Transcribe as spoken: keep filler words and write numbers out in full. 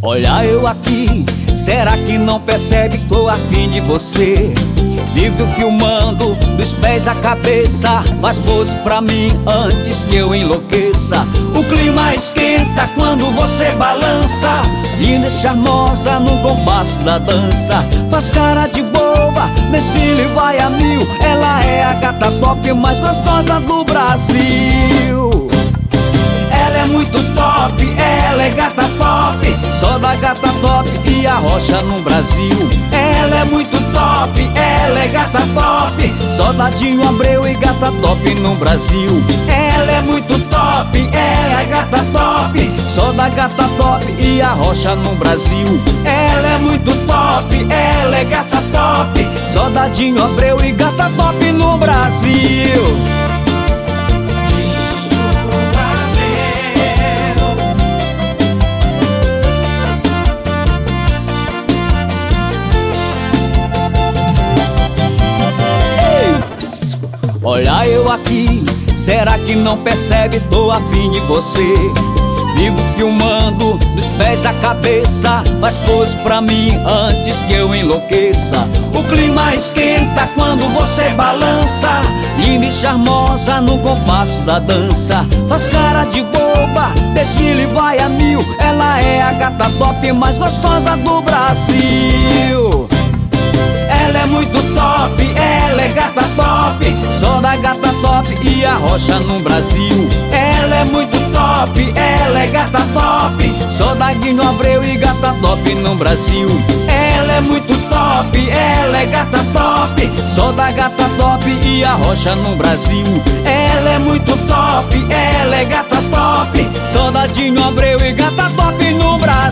Olha eu aqui, será que não percebe que tô afim de você? Vivo filmando dos pés à cabeça, faz pose pra mim antes que eu enlouqueça. O clima esquenta quando você balança, linda e charmosa no compasso da dança. Faz cara de boba, desfile e vai a mil. Ela é a gata top mais gostosa do Brasil. Ela é muito top, ela é gata top, só da gata top e a rocha no Brasil. Ela é muito top, ela é gata top, só da Dinho Abreu e gata top no Brasil. Ela é muito top, ela é gata top, só da gata top e a rocha no Brasil. Ela é muito top, ela é gata top, só da Dinho Abreu e gata top no Brasil. Olha eu aqui, será que não percebe? Tô afim de você. Vivo filmando dos pés à cabeça, faz pose pra mim antes que eu enlouqueça. O clima esquenta quando você balança, linda e charmosa no compasso da dança. Faz cara de boba, desfile e vai a mil. Ela é a gata top mais gostosa do Brasil. Ela é muito top, ela é gata top, só da gata top e a rocha no Brasil. Ela é muito top, ela é gata top, só da Dinho Abreu e gata top no Brasil. Ela é muito top, ela é gata top, só da gata top e a rocha no Brasil. Ela é muito top, ela é gata top, só da Dinho Abreu e gata top no Brasil.